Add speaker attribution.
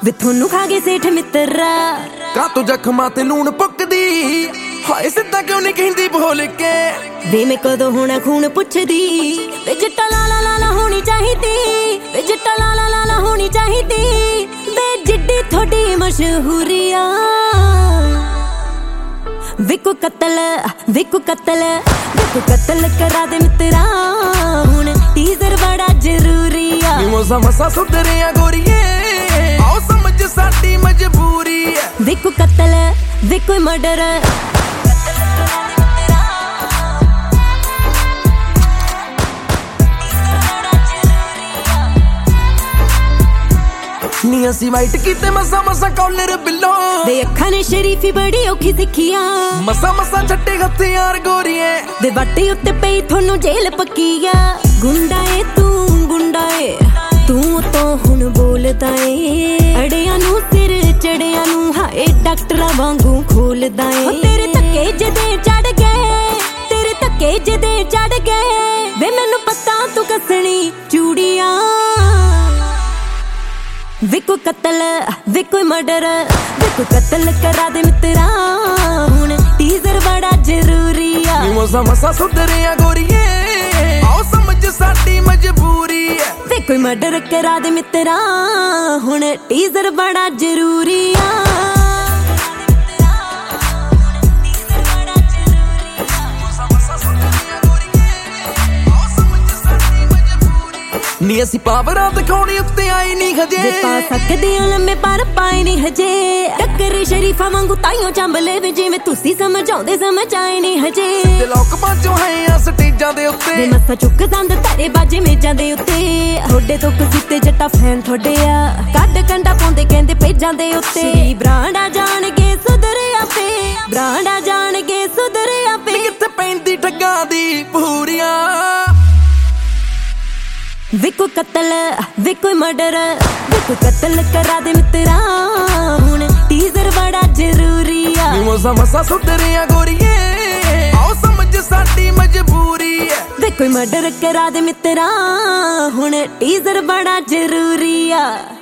Speaker 1: ਵੇ ਤੁਹਾਨੂੰ ਖਾ ਗਏ ਸੇਠ ਮਿੱਤਰਾ
Speaker 2: ਕਾ ਤੂੰ ਜ਼ਖਮਾਂ ਤੇ ਲੂਣ ਪੁੱਕਦੀ ਹਾਏ ਸਿੱਧਾ ਕਿਉਂ ਨਹੀਂ ਕਹਿੰਦੀ ਬੋਲ ਕੇ
Speaker 1: ਵੇ ਮੈਂ ਕਦੋਂ ਹੋਣਾ ਖੂਨ ਪੁੱਛਦੀ ਵੇ ਜੱਟਾ ਲਾਲਾ ਲਾਲਾ ਹੋਣੀ ਚਾਹੀਦੀ ਵੇ ਜੱਟਾ ਲਾਲਾ ਲਾਲਾ ਹੋਣੀ ਚਾਹੀਦੀ ਵੇ ਜਿੱਡੀ ਤੁਹਾਡੀ ਮਸ਼ਹੂਰੀਆ ਵਿਕੂ ਕਤਲ ਵਿਕੂ ਕਤਲ ਵਿਕੂ ਕਤਲ ਕਰਾ ਦੇ ਮਿੱਤਰਾ ਹੁਣ ਟੀਜ਼ਰ ਬੜਾ ਜ਼ਰੂਰੀ ਆ
Speaker 2: ਮਸਾ ਮਸਾ ਸੁਧਰਿਆ ਗੋਰੀਏ ਆਓ ਸਮਝ ਸਾਡੀ ਮਜਬੂਰੀ ਹੈ
Speaker 1: ਵਿਕੂ ਕਤਲ ਵਿਕੂ ਮਰਡਰ
Speaker 2: ਨੀ ਅਸੀਂ ਵਾਈਟ ਕੀਤੇ ਮਸਾ ਮਸਾ ਕਾਲਰ ਬਿੱਲੋ
Speaker 1: ਵੇ ਅੱਖਾਂ ਨੇ ਸ਼ਰੀਫੀ ਬੜੀ ਔਖੀ ਸਿੱਖੀਆਂ
Speaker 2: ਮਸਾ ਮਸਾ ਛੱਟੇ ਹਥਿਆਰ ਗੋਰੀਏ
Speaker 1: ਵੇ ਵਾਟੀ ਉੱਤੇ ਪਈ ਤੁਹਾਨੂੰ ਜੇਲ੍ਹ ਪੱਕੀ ਆ ਗੁੰਡਾ ਏ ਤੂੰ ਗੁੰਡਾ ਏ ਤੂੰ ਤਾਂ ਹੁਣ ਬੋਲਦਾ ਏ ਅੜਿਆਂ ਨੂੰ ਸਿਰ ਚੜਿਆਂ ਨੂੰ ਹਾਏ ਡਾਕਟਰਾਂ ਵਾਂਗੂ ਖੋਲਦਾ ਏ ਤੇਰੇ ਧੱਕੇ ਜਦੇ ਚੜ ਗਏ ਤੇਰੇ ਧੱਕੇ ਜਦੇ ਚੜ ਗਏ ਵੇ ਮੈਨੂੰ ਪਤਾ ਤੂੰ ਕੱਸਣੀ ਚੂੜੀਆਂ ਵਿਕੂ ਕਤਲ ਵਿਕੂ ਮਰਡਰ ਵਿਕੂ ਕਤਲ ਕਰਾ ਦੇ ਮਿੱਤਰਾ ਹੁਣ ਟੀਜ਼ਰ ਬੜਾ ਜ਼ਰੂਰੀ ਆ
Speaker 2: ਮਸਾ ਮਸਾ ਸੁਧਰਿਆ ਗੋਰੀਏ ਆਓ ਸਮਝ ਸਾਡੀ ਮਜਬੂਰੀ ਹੈ
Speaker 1: ਵਿਕੂ ਮਰਡਰ ਕਰਾ ਦੇ ਮਿੱਤਰਾ ਹੁਣ ਟੀਜ਼ਰ ਬੜਾ ਜ਼ਰੂਰੀ ਆ
Speaker 2: ਨੀ ਅਸੀਂ ਪਾਵਰਾਂ ਦਿਖਾਉਣੀ ਉੱਤੇ ਆਈ ਨਹੀਂ ਹਜੇ
Speaker 1: ਵੇ ਪਾ ਸਕਦੇ ਆ ਲੰਮੇ ਪਰ ਪਾਏ ਨਹੀਂ ਹਜੇ ਟੱਕਰ ਸ਼ਰੀਫਾਂ ਵਾਂਗੂ ਤਾਈਓ ਚੰਬਲੇ ਵੇ ਜਿਵੇਂ ਤੁਸੀਂ ਸਮਝਾਉਂਦੇ ਸਮਝ ਆਏ ਨਹੀਂ ਹਜੇ
Speaker 2: ਤੇ ਲੋਕ ਬਾਝੋਂ ਹੈ ਆ ਸਟੇਜਾਂ ਦੇ ਉੱਤੇ
Speaker 1: ਵੇ ਮੱਸਾ ਚੁੱਕ ਦੰਦ ਧਰੇ ਬਾਜੇ ਮੇਜਾਂ ਦੇ ਉੱਤੇ ਤੁਹਾਡੇ ਤੋਂ ਕੁੱਤੇ ਜੱਟਾ ਫੈਨ ਤੁਹਾਡੇ ਆ ਕੱਢ ਕੰਡਾ ਪਾਉਂਦੇ ਕਹਿੰਦੇ ਪੇਜਾਂ ਦੇ ਉੱਤੇ ਬਰਾਂਡਾ ਜਾਣਗੇ ਸੁਧਰਿਆ ਪੇ ਬਰਾਂਡਾ ਜਾਣਗੇ ਸੁਧਰਿਆ ਪੇ
Speaker 2: ਕਿੱਥੇ ਪੈਂਦੀ ਠੱਗਾਂ ਦੀ ਪੂਰੀਆਂ
Speaker 1: ਵਿਕੂ ਕਤਲ ਵਿਕੂ ਮਰਡਰ ਵਿਕੂ ਕਤਲ ਕਰਾ ਦੇ ਮਿੱਤਰਾ ਹੁਣ ਟੀਜ਼ਰ ਬੜਾ ਜ਼ਰੂਰੀ ਆ
Speaker 2: ਮਸਾ ਮਸਾ ਸੁਧਰਿਆ ਗੋਰੀਏ ਆਓ ਸਮਝ ਸਾਡੀ ਮਜਬੂਰੀ ਹੈ
Speaker 1: ਵਿਕੂ ਮਰਡਰ ਕਰਾ ਦੇ ਮਿੱਤਰਾ ਹੁਣ ਟੀਜ਼ਰ ਬੜਾ ਜ਼ਰੂਰੀ ਆ